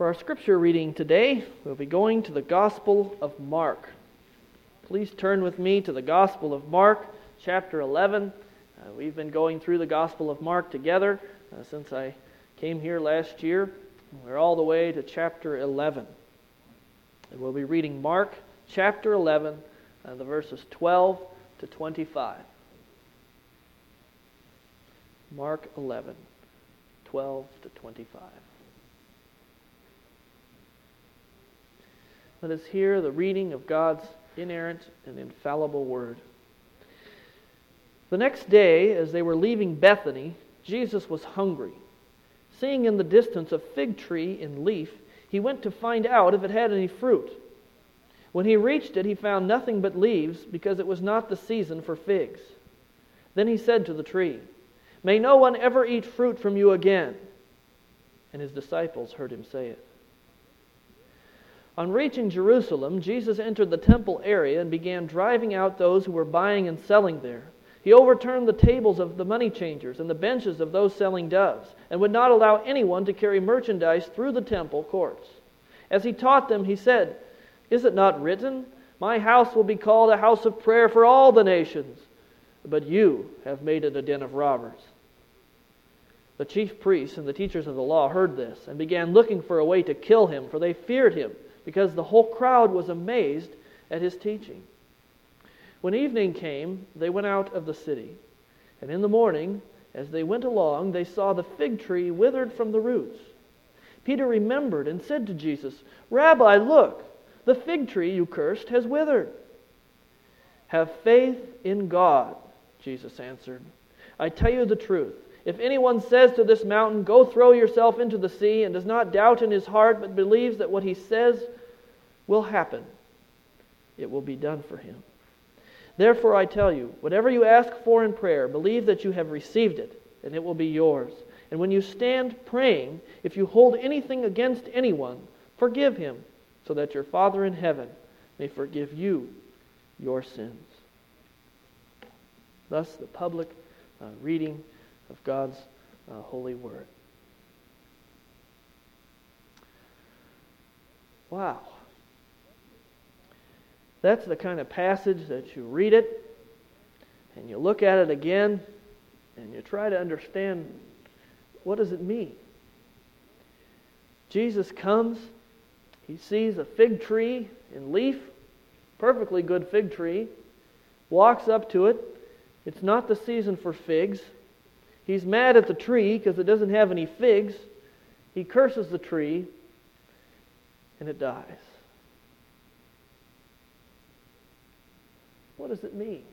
For our scripture reading today, we'll be going to the Gospel of Mark. Please turn with me to the Gospel of Mark, chapter 11. We've been going through the Gospel of Mark together since I came here last year. We're all the way to chapter 11. And we'll be reading Mark, chapter 11, the verses 12 to 25. Mark 11, 12 to 25. Let us hear the reading of God's inerrant and infallible word. The next day, as they were leaving Bethany, Jesus was hungry. Seeing in the distance a fig tree in leaf, he went to find out if it had any fruit. When he reached it, he found nothing but leaves, because it was not the season for figs. Then he said to the tree, "May no one ever eat fruit from you again." And his disciples heard him say it. On reaching Jerusalem, Jesus entered the temple area and began driving out those who were buying and selling there. He overturned the tables of the money changers and the benches of those selling doves, and would not allow anyone to carry merchandise through the temple courts. As he taught them, he said, "Is it not written, 'My house will be called a house of prayer for all the nations'? But you have made it a den of robbers." The chief priests and the teachers of the law heard this and began looking for a way to kill him, for they feared him, because the whole crowd was amazed at his teaching. When evening came, they went out of the city. And in the morning, as they went along, they saw the fig tree withered from the roots. Peter remembered and said to Jesus, "Rabbi, look, the fig tree you cursed has withered." "Have faith in God," Jesus answered. "I tell you the truth. If anyone says to this mountain, 'Go throw yourself into the sea,' and does not doubt in his heart, but believes that what he says will happen, it will be done for him. Therefore I tell you, whatever you ask for in prayer, believe that you have received it, and it will be yours. And when you stand praying, if you hold anything against anyone, forgive him, so that your Father in heaven may forgive you your sins." Thus the public reading of God's holy word. Wow. That's the kind of passage that you read it, and you look at it again, and you try to understand, what does it mean? Jesus comes, he sees a fig tree in leaf, perfectly good fig tree, walks up to it. It's not the season for figs. He's mad at the tree because it doesn't have any figs. He curses the tree, and it dies. What does it mean?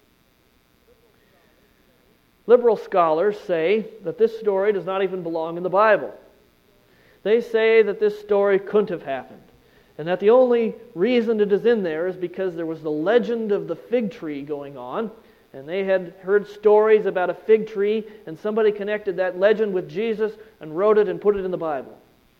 Liberal scholars say that this story does not even belong in the Bible. They say that this story couldn't have happened, and that the only reason it is in there is because there was the legend of the fig tree going on, and they had heard stories about a fig tree, and somebody connected that legend with Jesus and wrote it and put it in the Bible.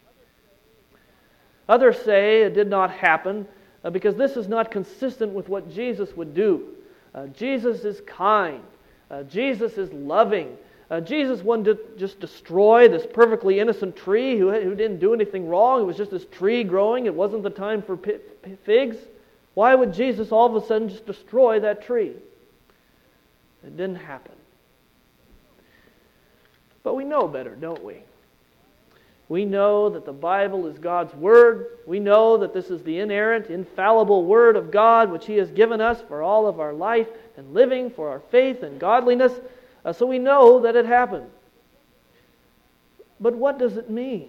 Others say it did not happen because this is not consistent with what Jesus would do. Jesus is kind. Jesus is loving. Jesus wanted to just destroy this perfectly innocent tree who didn't do anything wrong. It was just this tree growing. It wasn't the time for figs. Why would Jesus all of a sudden just destroy that tree? It didn't happen. But we know better, don't we? We know that the Bible is God's Word. We know that this is the inerrant, infallible Word of God, which He has given us for all of our life and living, for our faith and godliness. So we know that it happened. But what does it mean?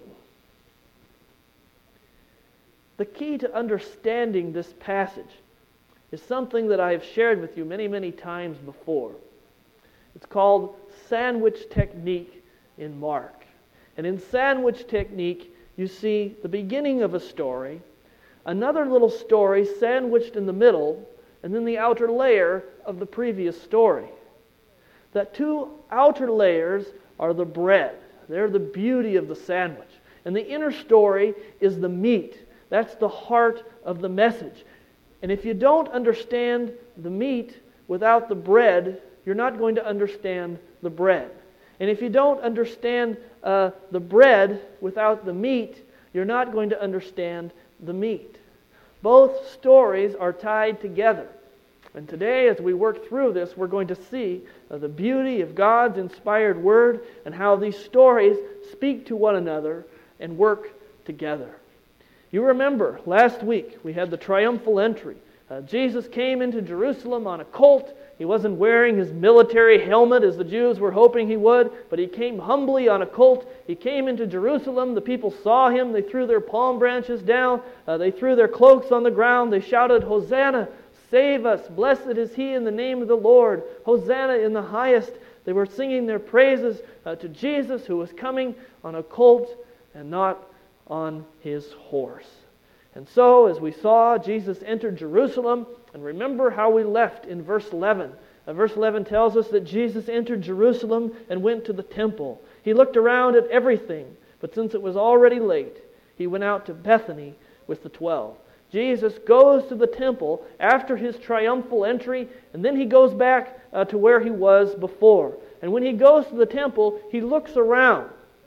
The key to understanding this passage is something that I have shared with you many, many times before. It's called sandwich technique in Mark. And in sandwich technique, you see the beginning of a story, another little story sandwiched in the middle, and then the outer layer of the previous story. That two outer layers are the bread. They're the beauty of the sandwich. And the inner story is the meat. That's the heart of the message. And if you don't understand the meat without the bread, you're not going to understand the bread. And if you don't understand the bread without the meat, you're not going to understand the meat. Both stories are tied together. And today, as we work through this, we're going to see the beauty of God's inspired Word and how these stories speak to one another and work together. You remember, last week we had the triumphal entry. Jesus came into Jerusalem on a colt. He wasn't wearing his military helmet as the Jews were hoping he would, but he came humbly on a colt. He came into Jerusalem. The people saw him. They threw their palm branches down. They threw their cloaks on the ground. They shouted, "Hosanna! Save us! Blessed is he in the name of the Lord! Hosanna in the highest!" They were singing their praises to Jesus, who was coming on a colt and not on his horse. And so, as we saw, Jesus entered Jerusalem, and remember how we left in verse 11. Verse 11 tells us that Jesus entered Jerusalem and went to the temple. He looked around at everything, but since it was already late, he went out to Bethany with the 12. Jesus goes to the temple after his triumphal entry, and then he goes back to where he was before. And when he goes to the temple, he looks around.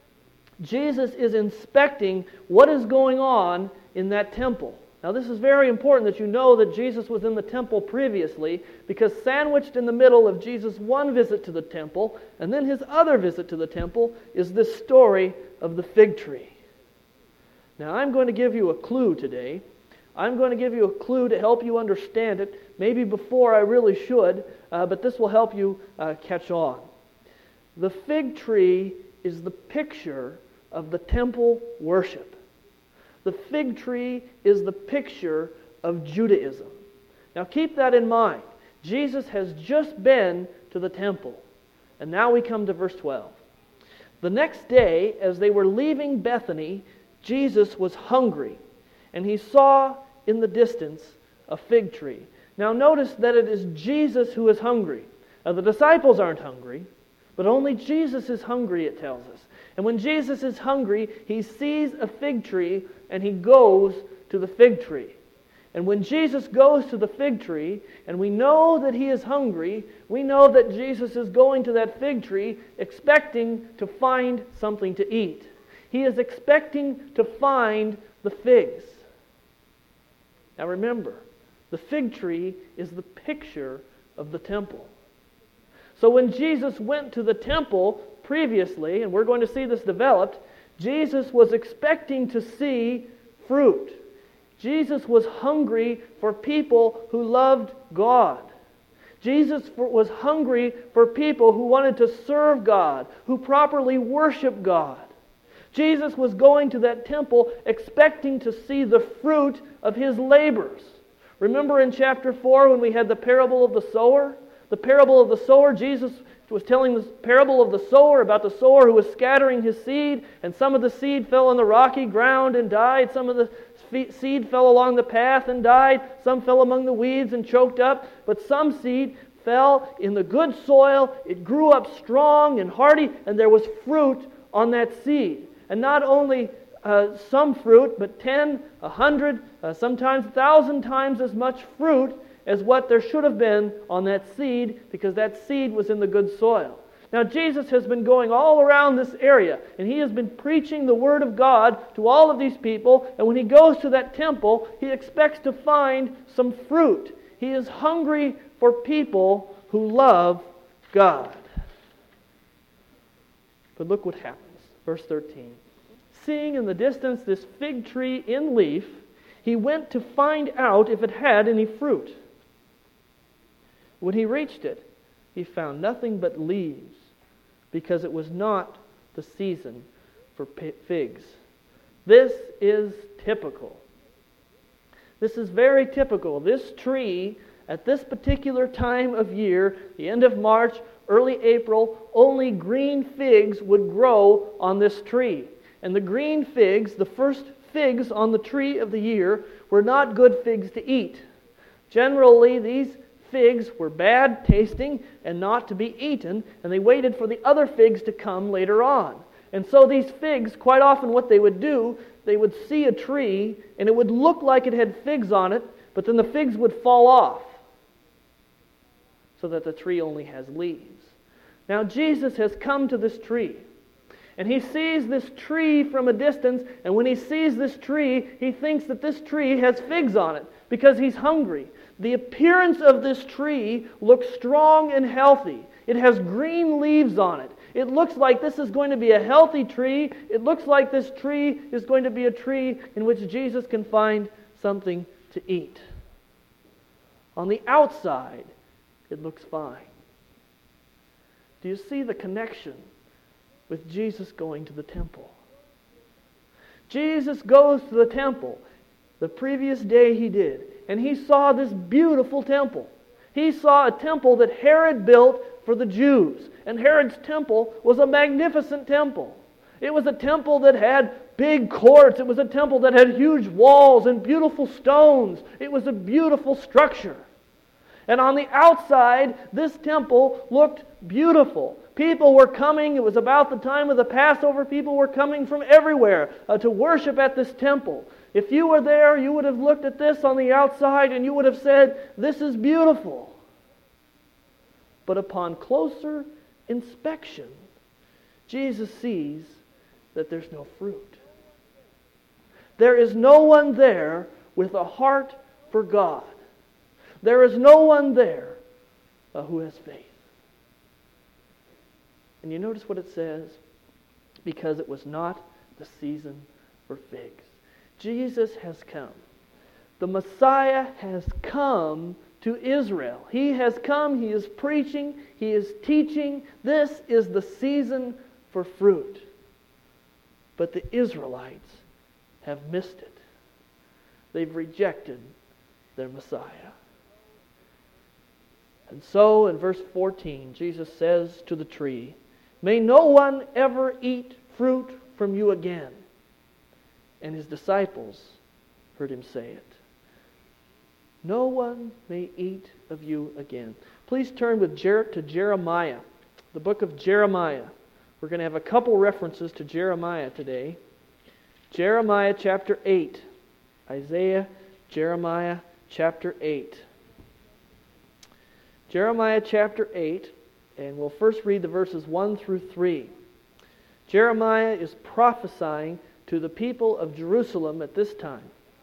Jesus is inspecting what is going on in that temple. Now, this is very important that you know that Jesus was in the temple previously, because sandwiched in the middle of Jesus' one visit to the temple and then his other visit to the temple is this story of the fig tree. Now, I'm going to give you a clue today. I'm going to give you a clue to help you understand it, maybe before I really should, but this will help you catch on. The fig tree is the picture of the temple worship. The fig tree is the picture of Judaism. Now keep that in mind. Jesus has just been to the temple. And now we come to verse 12. The next day, as they were leaving Bethany, Jesus was hungry, and he saw in the distance a fig tree. Now notice that it is Jesus who is hungry. Now the disciples aren't hungry, but only Jesus is hungry, it tells us. And when Jesus is hungry, he sees a fig tree and he goes to the fig tree. And when Jesus goes to the fig tree, and we know that he is hungry, we know that Jesus is going to that fig tree expecting to find something to eat. He is expecting to find the figs. Now remember, the fig tree is the picture of the temple. So when Jesus went to the temple previously, and we're going to see this developed, Jesus was expecting to see fruit. Jesus was hungry for people who loved God. Jesus was hungry for people who wanted to serve God, who properly worship God. Jesus was going to that temple expecting to see the fruit of his labors. Remember in chapter 4 when we had the parable of the sower? The parable of the sower, Jesus was telling the parable of the sower about the sower who was scattering his seed, and some of the seed fell on the rocky ground and died. Some of the seed fell along the path and died. Some fell among the weeds and choked up. But some seed fell in the good soil. It grew up strong and hardy, and there was fruit on that seed. And not only some fruit, but 10, 100, sometimes 1,000 times as much fruit as what there should have been on that seed, because that seed was in the good soil. Now Jesus has been going all around this area, and he has been preaching the Word of God to all of these people, and when he goes to that temple, he expects to find some fruit. He is hungry for people who love God. But look what happens. Verse 13. Seeing in the distance this fig tree in leaf, he went to find out if it had any fruit. When he reached it, he found nothing but leaves, because it was not the season for figs. This is typical. This is very typical. This tree, at this particular time of year, the end of March, early April, only green figs would grow on this tree. And the green figs, the first figs on the tree of the year, were not good figs to eat. Generally, these figs were bad tasting and not to be eaten, and they waited for the other figs to come later on. And so these figs, quite often what they would do, they would see a tree and it would look like it had figs on it, but then the figs would fall off so that the tree only has leaves. Now Jesus has come to this tree, And he sees this tree from a distance, and when he sees this tree, he thinks that this tree has figs on it because he's hungry. The appearance of this tree looks strong and healthy. It has green leaves on it. It looks like this is going to be a healthy tree. It looks like this tree is going to be a tree in which Jesus can find something to eat. On the outside, it looks fine. Do you see the connection with Jesus going to the temple? Jesus goes to the temple. The previous day he did. And he saw this beautiful temple. He saw a temple that Herod built for the Jews. And Herod's temple was a magnificent temple. It was a temple that had big courts. It was a temple that had huge walls and beautiful stones. It was a beautiful structure. And on the outside, this temple looked beautiful. People were coming. It was about the time of the Passover. People were coming from everywhere to worship at this temple. If you were there, you would have looked at this on the outside and you would have said, "This is beautiful." But upon closer inspection, Jesus sees that there's no fruit. There is no one there with a heart for God. There is no one there who has faith. And you notice what it says? Because it was not the season for figs. Jesus has come. The Messiah has come to Israel. He has come, He is preaching, He is teaching. This is the season for fruit. But the Israelites have missed it. They've rejected their Messiah. And so in verse 14, Jesus says to the tree, "May no one ever eat fruit from you again." And His disciples heard Him say it. No one may eat of you again. Please turn with to Jeremiah, the book of Jeremiah. We're going to have a couple references to Jeremiah today. Jeremiah chapter 8. Isaiah, Jeremiah chapter 8. Jeremiah chapter 8, and we'll first read the verses 1 through 3. Jeremiah is prophesying to the people of Jerusalem at this time.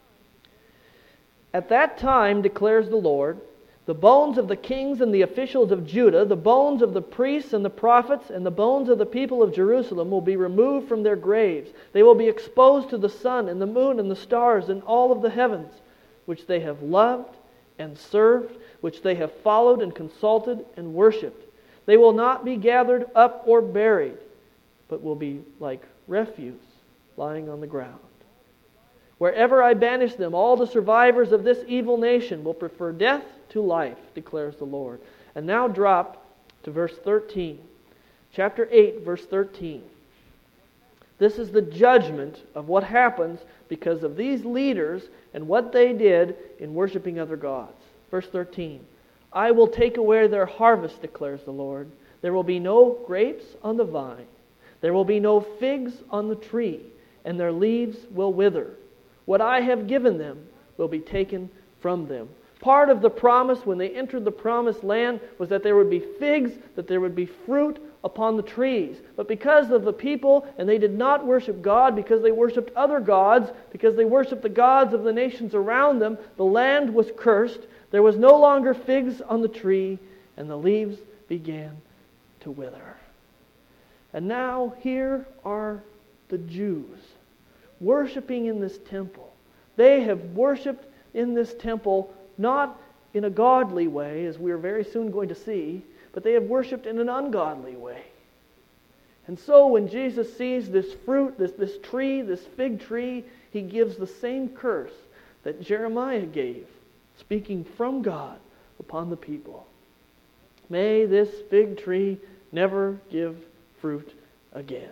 "At that time, declares the Lord, the bones of the kings and the officials of Judah, the bones of the priests and the prophets, and the bones of the people of Jerusalem will be removed from their graves. They will be exposed to the sun and the moon and the stars and all of the heavens, which they have loved and served, which they have followed and consulted and worshipped. They will not be gathered up or buried, but will be like refuse lying on the ground. Wherever I banish them, all the survivors of this evil nation will prefer death to life, declares the Lord." And now drop to verse 13. Chapter 8, verse 13. This is the judgment of what happens because of these leaders and what they did in worshiping other gods. Verse 13. "I will take away their harvest, declares the Lord. There will be no grapes on the vine. There will be no figs on the tree, and their leaves will wither. What I have given them will be taken from them." Part of the promise when they entered the promised land was that there would be figs, that there would be fruit upon the trees. But because of the people, and they did not worship God, because they worshipped other gods, because they worshipped the gods of the nations around them, the land was cursed. There was no longer figs on the tree, and the leaves began to wither. And now here are the Jews worshiping in this temple. They have worshipped in this temple not in a godly way, as we are very soon going to see, but they have worshipped in an ungodly way. And so when Jesus sees this fruit, this tree, this fig tree, He gives the same curse that Jeremiah gave, speaking from God upon the people. May this fig tree never give fruit again.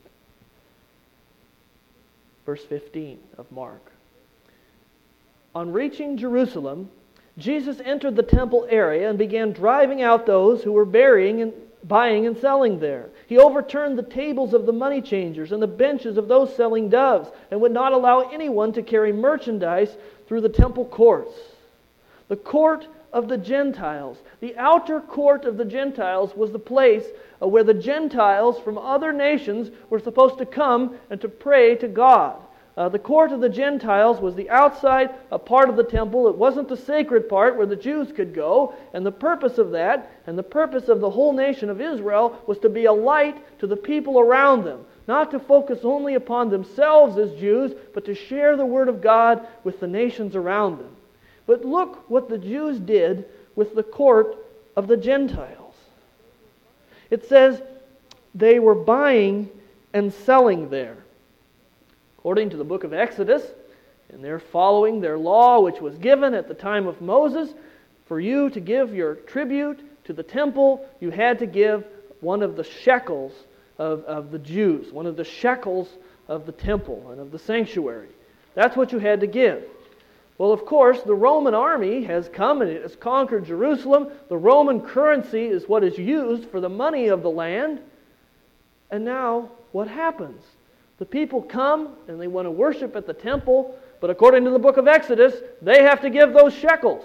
Verse 15 of Mark. On reaching Jerusalem, Jesus entered the temple area and began driving out those who were buying and selling there. He overturned the tables of the money changers and the benches of those selling doves, and would not allow anyone to carry merchandise through the temple courts. The court of the Gentiles. The outer court of the Gentiles was the place where the Gentiles from other nations were supposed to come and to pray to God. The court of the Gentiles was the outside part of the temple. It wasn't the sacred part where the Jews could go. And the purpose of that, and the purpose of the whole nation of Israel, was to be a light to the people around them. Not to focus only upon themselves as Jews, but to share the Word of God with the nations around them. But look what the Jews did with the court of the Gentiles. It says they were buying and selling there. According to the book of Exodus, and they're following their law which was given at the time of Moses, for you to give your tribute to the temple, you had to give one of the shekels of the Jews, one of the shekels of the temple and of the sanctuary. That's what you had to give. Well, of course, the Roman army has come and it has conquered Jerusalem. The Roman currency is what is used for the money of the land. And now, what happens? The people come and they want to worship at the temple, but according to the book of Exodus, they have to give those shekels.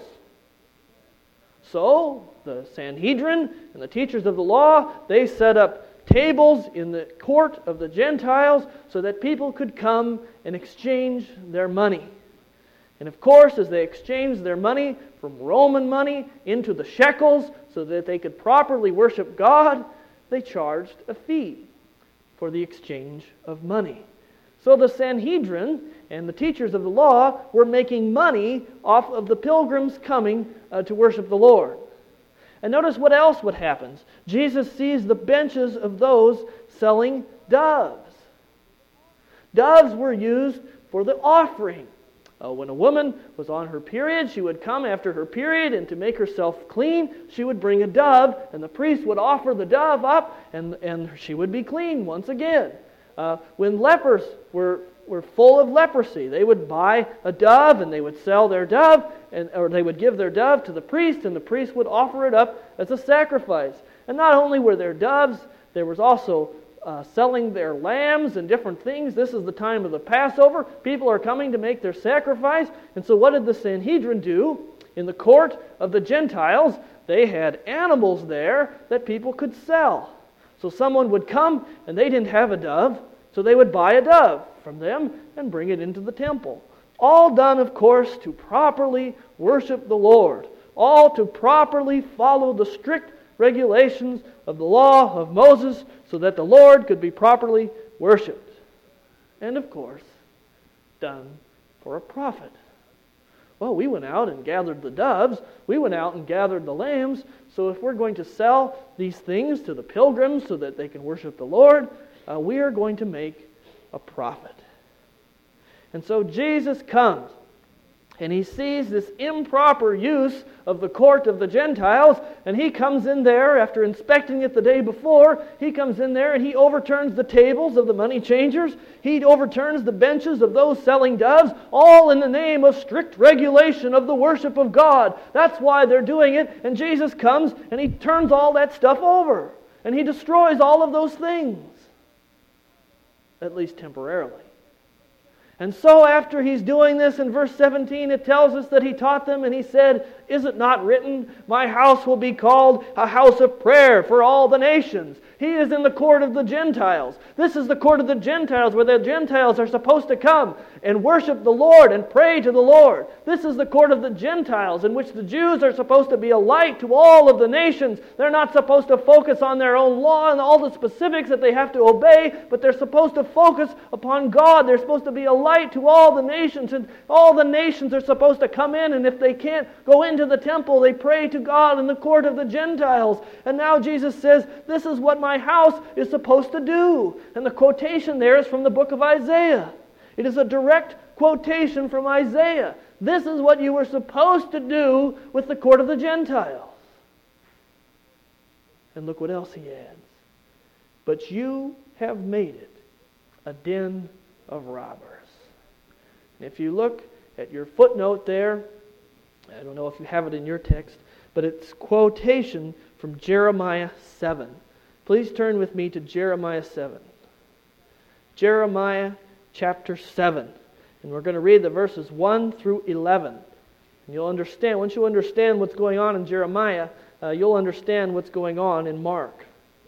So, the Sanhedrin and the teachers of the law, they set up tables in the court of the Gentiles so that people could come and exchange their money. And of course, as they exchanged their money from Roman money into the shekels so that they could properly worship God, they charged a fee for the exchange of money. So the Sanhedrin and the teachers of the law were making money off of the pilgrims coming to worship the Lord. And notice what else would happen. Jesus sees the benches of those selling doves. Doves were used for the offering. When a woman was on her period, she would come after her period, and to make herself clean, she would bring a dove, and the priest would offer the dove up, and she would be clean once again. When lepers were full of leprosy, they would buy a dove, and they would sell their dove, or they would give their dove to the priest, and the priest would offer it up as a sacrifice. And not only were there doves, there was also selling their lambs and different things. This is the time of the Passover. People are coming to make their sacrifice. And so what did the Sanhedrin do? In the court of the Gentiles, they had animals there that people could sell. So someone would come and they didn't have a dove, so they would buy a dove from them and bring it into the temple. All done, of course, to properly worship the Lord. All to properly follow the strict regulations of the law of Moses so that the Lord could be properly worshipped. And of course, done for a profit. Well, we went out and gathered the doves. We went out and gathered the lambs. So if we're going to sell these things to the pilgrims so that they can worship the Lord, we are going to make a profit. And so Jesus comes, and he sees this improper use of the court of the Gentiles, and he comes in there after inspecting it the day before. He comes in there and he overturns the tables of the money changers. He overturns the benches of those selling doves, all in the name of strict regulation of the worship of God. That's why they're doing it. And Jesus comes and he turns all that stuff over, and he destroys all of those things, at least temporarily. And so after he's doing this, in verse 17, it tells us that he taught them and he said, "Is it not written, my house will be called a house of prayer for all the nations?" He is in the court of the Gentiles. This is the court of the Gentiles where the Gentiles are supposed to come and worship the Lord and pray to the Lord. This is the court of the Gentiles in which the Jews are supposed to be a light to all of the nations. They're not supposed to focus on their own law and all the specifics that they have to obey, but they're supposed to focus upon God. They're supposed to be a light to all the nations, and all the nations are supposed to come in, and if they can't go into the temple, they pray to God in the court of the Gentiles. And now Jesus says, this is what my house is supposed to do. And the quotation there is from the book of Isaiah. It is a direct quotation from Isaiah. This is what you were supposed to do with the court of the Gentiles. And look what else he adds. But you have made it a den of robbers. And if you look at your footnote there, I don't know if you have it in your text, but it's quotation from Jeremiah 7. Please turn with me to Jeremiah 7. Jeremiah chapter 7. And we're going to read the verses 1 through 11. And you'll understand, once you understand what's going on in Jeremiah, you'll understand what's going on in Mark.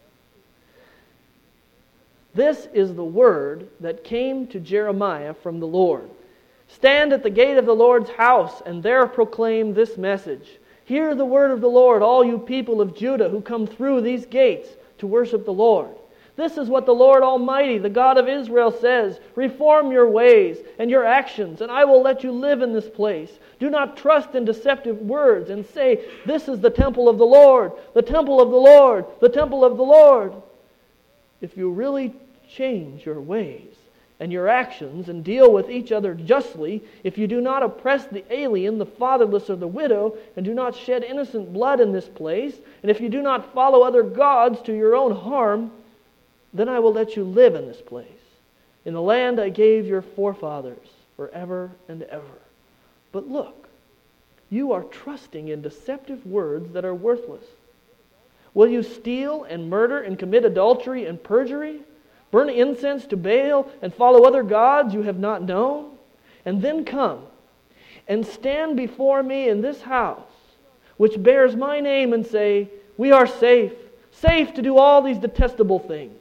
This is the word that came to Jeremiah from the Lord. Stand at the gate of the Lord's house, and there proclaim this message. Hear the word of the Lord, all you people of Judah who come through these gates to worship the Lord. This is what the Lord Almighty, the God of Israel, says. Reform your ways and your actions, and I will let you live in this place. Do not trust in deceptive words and say, this is the temple of the Lord, the temple of the Lord, the temple of the Lord. If you really change your ways and your actions and deal with each other justly, if you do not oppress the alien, the fatherless, or the widow, and do not shed innocent blood in this place, and if you do not follow other gods to your own harm, then I will let you live in this place, in the land I gave your forefathers forever and ever. But look, you are trusting in deceptive words that are worthless. Will you steal and murder and commit adultery and perjury? Burn incense to Baal and follow other gods you have not known? And then come and stand before me in this house, which bears my name, and say, we are safe, safe to do all these detestable things.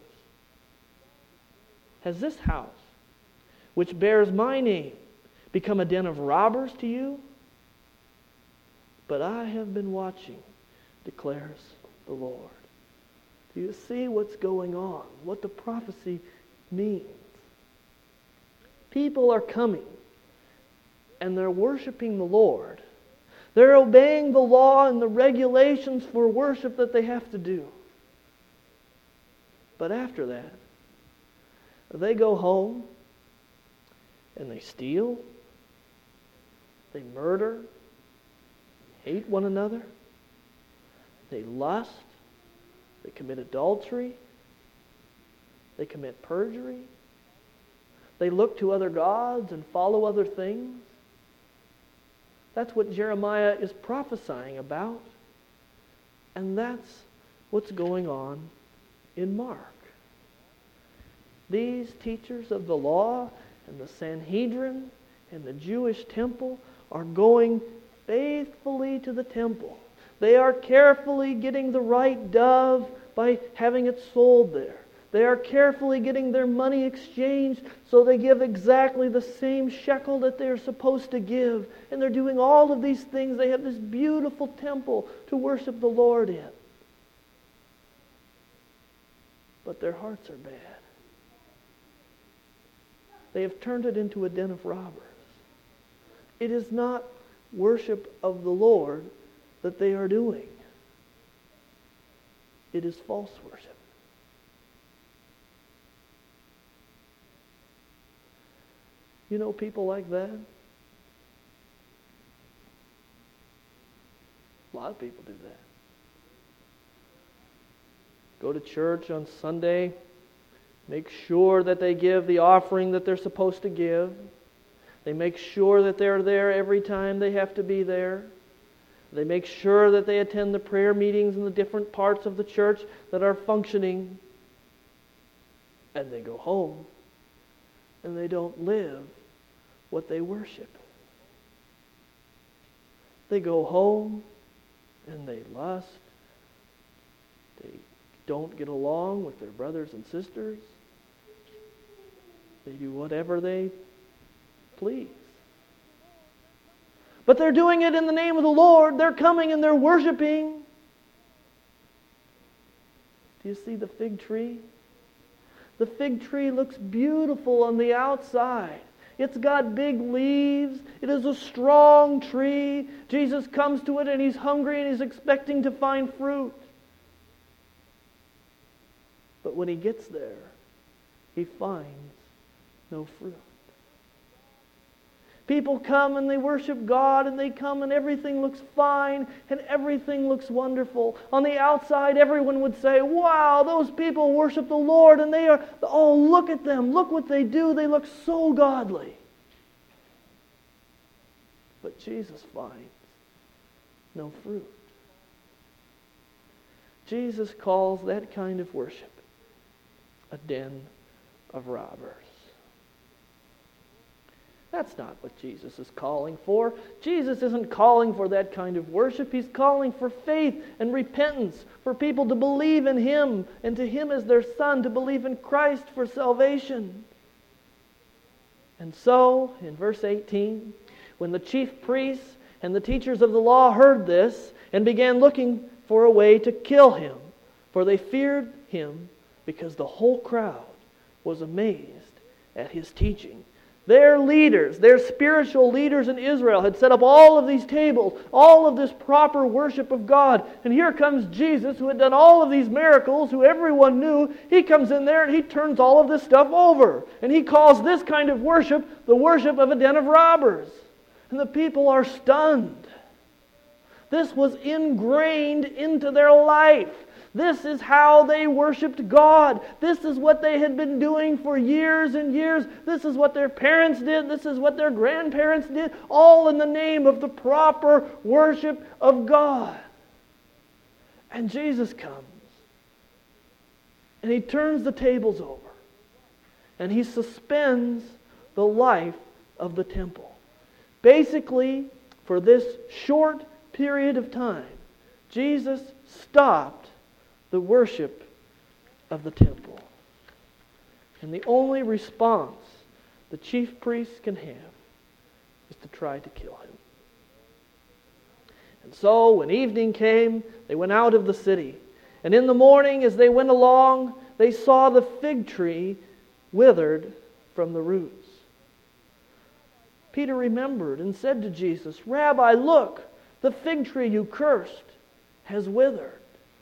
Has this house, which bears my name, become a den of robbers to you? But I have been watching, declares the Lord. Do you see what's going on? What the prophecy means? People are coming, and they're worshiping the Lord. They're obeying the law and the regulations for worship that they have to do. But after that, they go home and they steal, they murder, hate one another, they lust, they commit adultery, they commit perjury, they look to other gods and follow other things. That's what Jeremiah is prophesying about. And that's what's going on in Mark. These teachers of the law and the Sanhedrin and the Jewish temple are going faithfully to the temple. They are carefully getting the right dove by having it sold there. They are carefully getting their money exchanged so they give exactly the same shekel that they're supposed to give. And they're doing all of these things. They have this beautiful temple to worship the Lord in. But their hearts are bad. They have turned it into a den of robbers. It is not worship of the Lord that they are doing. It is false worship. You know people like that? A lot of people do that. Go to church on Sunday, make sure that they give the offering that they're supposed to give. They make sure that they're there every time they have to be there. They make sure that they attend the prayer meetings in the different parts of the church that are functioning. And they go home and they don't live what they worship. They go home and they lust. They don't get along with their brothers and sisters. They do whatever they please. But they're doing it in the name of the Lord. They're coming and they're worshiping. Do you see the fig tree? The fig tree looks beautiful on the outside. It's got big leaves. It is a strong tree. Jesus comes to it and he's hungry and he's expecting to find fruit. But when he gets there, he finds no fruit. People come and they worship God, and they come and everything looks fine and everything looks wonderful. On the outside, everyone would say, wow, those people worship the Lord and they are, oh, look at them. Look what they do. They look so godly. But Jesus finds no fruit. Jesus calls that kind of worship a den of robbers. That's not what Jesus is calling for. Jesus isn't calling for that kind of worship. He's calling for faith and repentance, for people to believe in Him and to Him as their Son, to believe in Christ for salvation. And so, in verse 18, when the chief priests and the teachers of the law heard this and began looking for a way to kill Him, for they feared Him because the whole crowd was amazed at His teaching. Their leaders, their spiritual leaders in Israel had set up all of these tables, all of this proper worship of God. And here comes Jesus, who had done all of these miracles, who everyone knew. He comes in there and He turns all of this stuff over. And He calls this kind of worship the worship of a den of robbers. And the people are stunned. This was ingrained into their life. This is how they worshiped God. This is what they had been doing for years and years. This is what their parents did. This is what their grandparents did. All in the name of the proper worship of God. And Jesus comes. And He turns the tables over. And He suspends the life of the temple. Basically, for this short period of time, Jesus stopped the worship of the temple. And the only response the chief priests can have is to try to kill Him. And so when evening came, they went out of the city. And in the morning, as they went along, they saw the fig tree withered from the roots. Peter remembered and said to Jesus, "Rabbi, look, the fig tree you cursed has withered."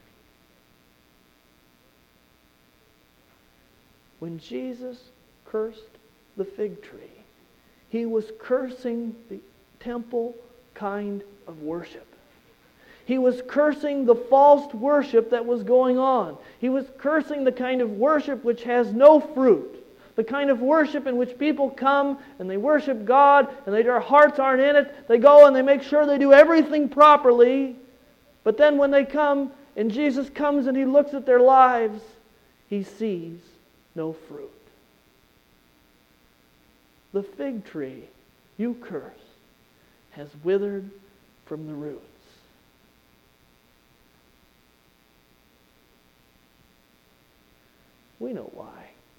When Jesus cursed the fig tree, He was cursing the temple kind of worship. He was cursing the false worship that was going on. He was cursing the kind of worship which has no fruit. The kind of worship in which people come and they worship God and their hearts aren't in it. They go and they make sure they do everything properly. But then when they come and Jesus comes and He looks at their lives, He sees no fruit. The fig tree you cursed has withered from the roots. We know why.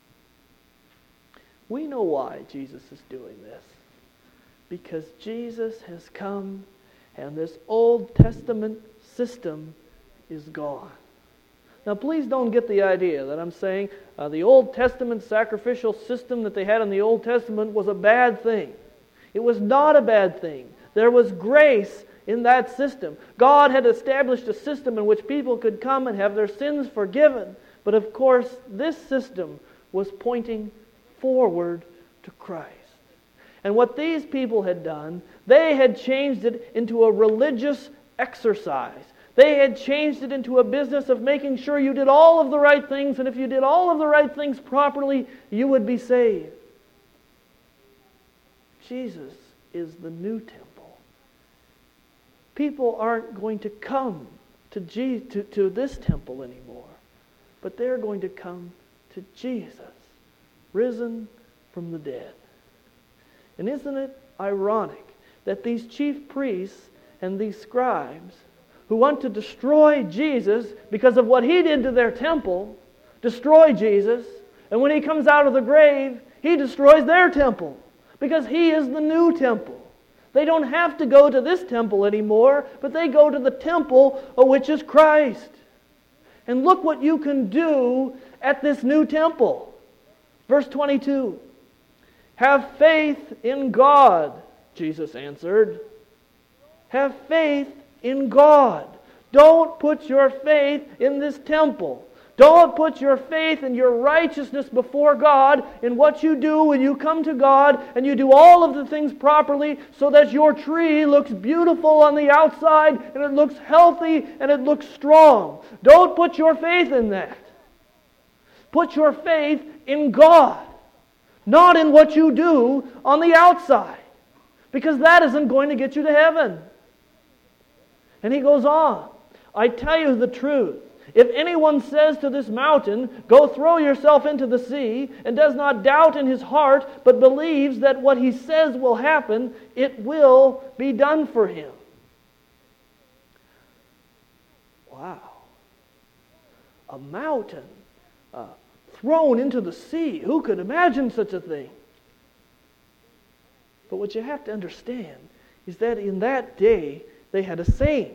We know why Jesus is doing this. Because Jesus has come and this Old Testament system is gone. Now, please don't get the idea that I'm saying the Old Testament sacrificial system that they had in the Old Testament was a bad thing. It was not a bad thing. There was grace in that system. God had established a system in which people could come and have their sins forgiven. But of course, this system was pointing forward to Christ. And what these people had done, they had changed it into a religious exercise. They had changed it into a business of making sure you did all of the right things, and if you did all of the right things properly, you would be saved. Jesus is the new temple. People aren't going to come to this temple anymore, but they're going to come to Jesus, risen from the dead. And isn't it ironic that these chief priests and these scribes who want to destroy Jesus because of what He did to their temple, destroy Jesus, and when He comes out of the grave, He destroys their temple because He is the new temple. They don't have to go to this temple anymore, but they go to the temple which is Christ. And look what you can do at this new temple. Verse 22. "Have faith in God," Jesus answered. Have faith in God. Don't put your faith in this temple. Don't put your faith and your righteousness before God in what you do when you come to God and you do all of the things properly so that your tree looks beautiful on the outside and it looks healthy and it looks strong. Don't put your faith in that. Put your faith in God, not in what you do on the outside, because that isn't going to get you to heaven. And he goes on, "I tell you the truth, If anyone says to this mountain, 'Go throw yourself into the sea,' and does not doubt in his heart, but believes that what he says will happen, it will be done for him." Wow. A mountain thrown into the sea. Who could imagine such a thing? But what you have to understand is that in that day, they had a saying.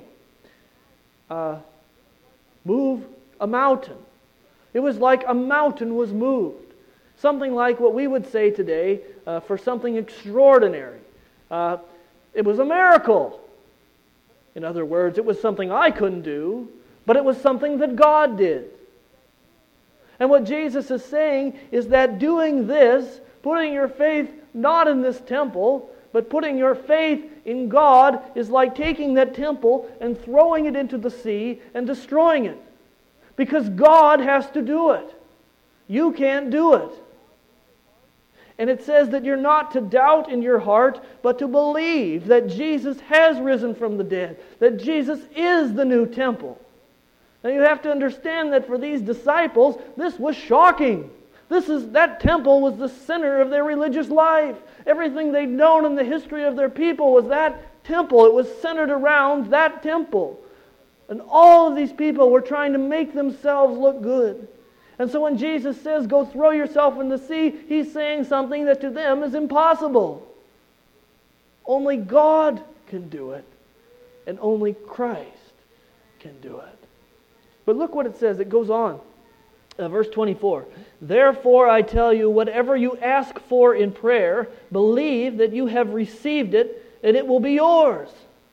Move a mountain. It was like a mountain was moved. Something like what we would say today for something extraordinary. It was a miracle. In other words, it was something I couldn't do, but it was something that God did. And what Jesus is saying is that doing this, putting your faith not in this temple, but putting your faith in God, is like taking that temple and throwing it into the sea and destroying it. Because God has to do it. You can't do it. And it says that you're not to doubt in your heart, but to believe that Jesus has risen from the dead, that Jesus is the new temple. Now you have to understand that for these disciples, this was shocking. That temple was the center of their religious life. Everything they'd known in the history of their people was that temple. It was centered around that temple. And all of these people were trying to make themselves look good. And so when Jesus says, "Go throw yourself in the sea," He's saying something that to them is impossible. Only God can do it. And only Christ can do it. But look what it says. It goes on. Verse 24. "Therefore I tell you, whatever you ask for in prayer, believe that you have received it, and it will be yours."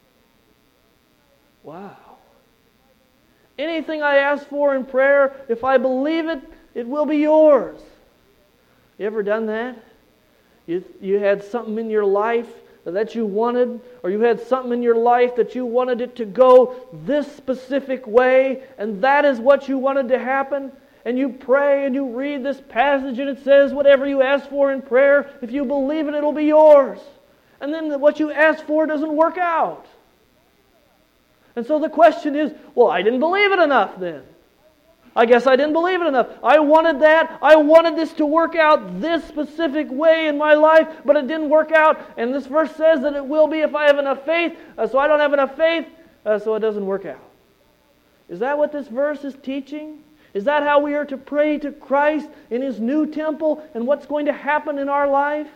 Wow. Anything I ask for in prayer, if I believe it, it will be yours. You ever done that? You had something in your life that you wanted, or you had something in your life that you wanted it to go this specific way, and that is what you wanted to happen, and you pray and you read this passage and it says, whatever you ask for in prayer, if you believe it, it'll be yours. And then what you ask for doesn't work out. And so the question is, well, I didn't believe it enough then. I guess I didn't believe it enough. I wanted that. I wanted this to work out this specific way in my life, but it didn't work out. And this verse says that it will be if I have enough faith. So I don't have enough faith, so it doesn't work out. Is that what this verse is teaching? Is that how we are to pray to Christ in His new temple and what's going to happen in our life?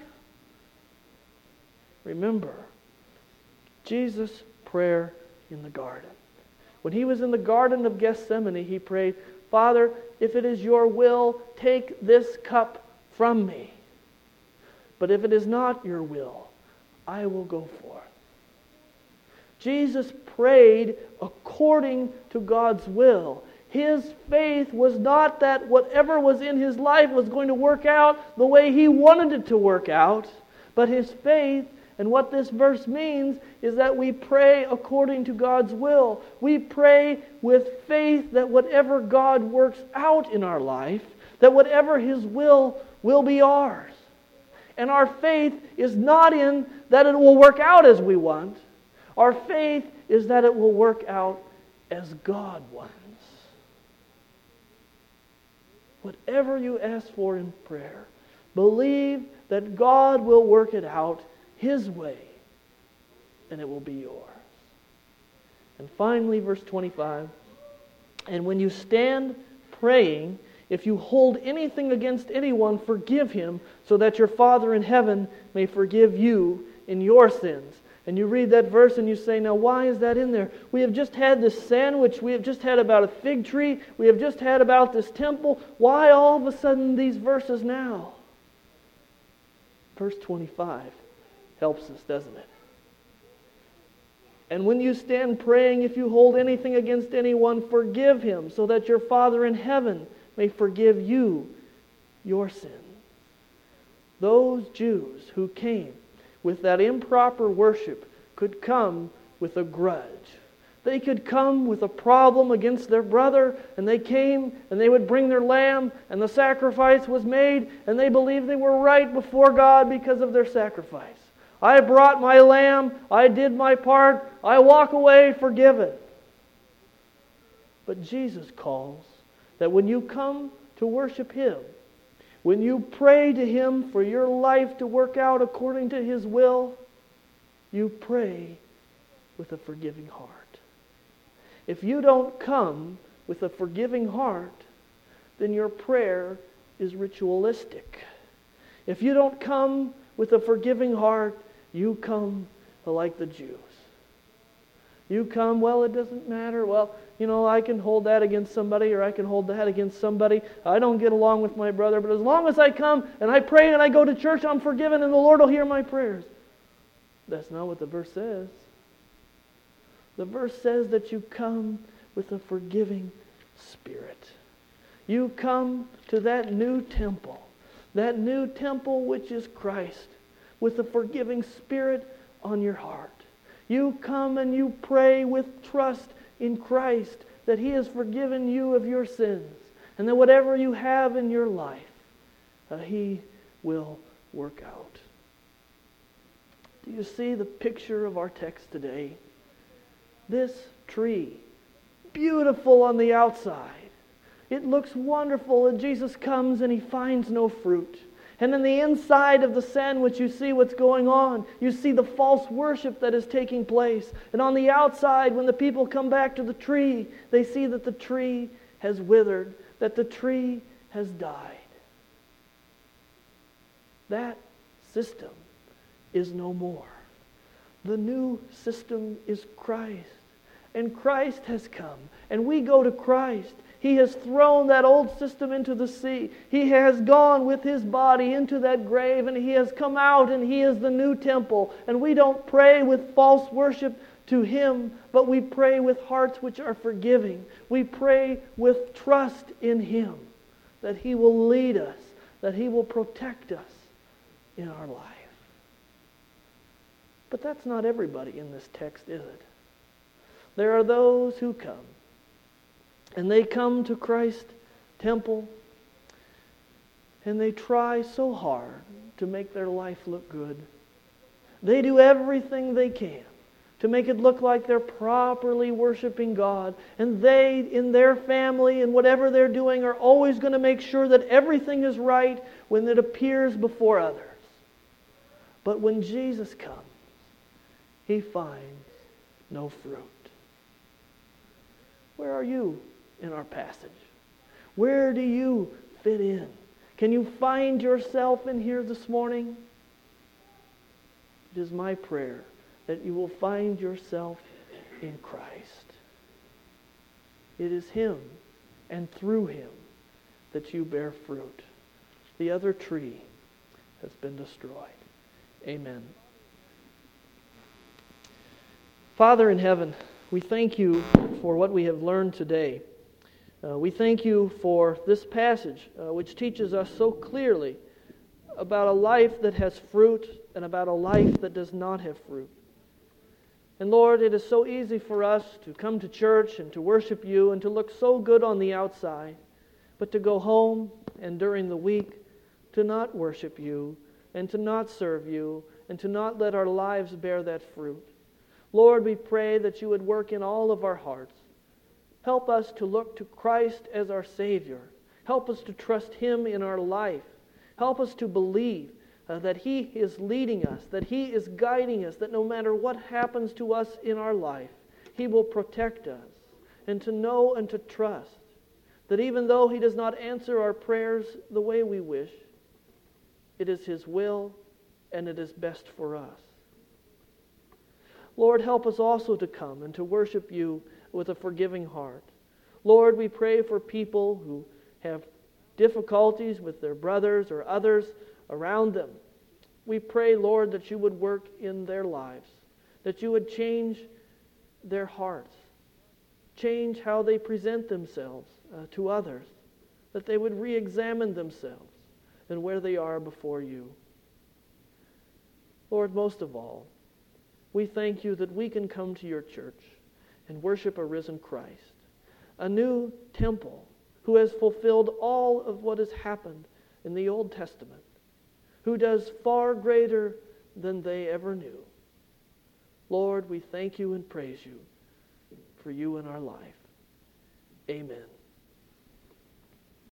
Remember, Jesus' prayer in the garden. When He was in the Garden of Gethsemane, He prayed, "Father, if it is your will, take this cup from me. But if it is not your will, I will go forth." Jesus prayed according to God's will. His faith was not that whatever was in his life was going to work out the way he wanted it to work out, but his faith, and what this verse means, is that we pray according to God's will. We pray with faith that whatever God works out in our life, that whatever His will be ours. And our faith is not in that it will work out as we want. Our faith is that it will work out as God wants. Whatever you ask for in prayer, believe that God will work it out His way, and it will be yours. And finally, verse 25, "And when you stand praying, if you hold anything against anyone, forgive him, so that your Father in heaven may forgive you in your sins." And you read that verse and you say, now why is that in there? We have just had this sandwich. We have just had about a fig tree. We have just had about this temple. Why all of a sudden these verses now? Verse 25 helps us, doesn't it? "And when you stand praying, if you hold anything against anyone, forgive him, so that your Father in heaven may forgive you your sins." Those Jews who came with that improper worship could come with a grudge. They could come with a problem against their brother, and they came and they would bring their lamb, and the sacrifice was made, and they believed they were right before God because of their sacrifice. I brought my lamb, I did my part, I walk away forgiven. But Jesus calls that when you come to worship Him, when you pray to Him for your life to work out according to His will, you pray with a forgiving heart. If you don't come with a forgiving heart, then your prayer is ritualistic. If you don't come with a forgiving heart, you come like the Jews. You come, well, it doesn't matter. Well, I can hold that against somebody, or I can hold that against somebody. I don't get along with my brother, but as long as I come and I pray and I go to church, I'm forgiven and the Lord will hear my prayers. That's not what the verse says. The verse says that you come with a forgiving spirit. You come to that new temple which is Christ, with a forgiving spirit on your heart. You come and you pray with trust in Christ that He has forgiven you of your sins, and that whatever you have in your life, He will work out. Do you see the picture of our text today? This tree, beautiful on the outside. It looks wonderful, and Jesus comes and He finds no fruit. And in the inside of the sandwich, you see what's going on. You see the false worship that is taking place. And on the outside, when the people come back to the tree, they see that the tree has withered, that the tree has died. That system is no more. The new system is Christ. And Christ has come. And we go to Christ. He has thrown that old system into the sea. He has gone with His body into that grave, and He has come out, and He is the new temple. And we don't pray with false worship to Him, but we pray with hearts which are forgiving. We pray with trust in Him, that He will lead us, that He will protect us in our life. But that's not everybody in this text, is it? There are those who come, and they come to Christ's temple, and they try so hard to make their life look good. They do everything they can to make it look like they're properly worshiping God. And they, in their family and whatever they're doing, are always going to make sure that everything is right when it appears before others. But when Jesus comes, He finds no fruit. Where are you in our passage? Where do you fit in? Can you find yourself in here this morning? It is my prayer that you will find yourself in Christ. It is Him and through Him that you bear fruit. The other tree has been destroyed. Amen. Father in heaven, we thank You for what we have learned today. We thank You for this passage, which teaches us so clearly about a life that has fruit and about a life that does not have fruit. And Lord, it is so easy for us to come to church and to worship You and to look so good on the outside, but to go home and during the week to not worship You and to not serve You and to not let our lives bear that fruit. Lord, we pray that You would work in all of our hearts. Help us to look to Christ as our Savior. Help us to trust Him in our life. Help us to believe that He is leading us, that He is guiding us, that no matter what happens to us in our life, He will protect us. And to know and to trust that even though He does not answer our prayers the way we wish, it is His will and it is best for us. Lord, help us also to come and to worship You with a forgiving heart. Lord, we pray for people who have difficulties with their brothers or others around them. We pray, Lord, that You would work in their lives, that You would change their hearts, change how they present themselves to others, that they would re-examine themselves and where they are before You. Lord, most of all, we thank You that we can come to Your church and worship a risen Christ, a new temple who has fulfilled all of what has happened in the Old Testament, who does far greater than they ever knew. Lord, we thank You and praise You for You in our life. Amen.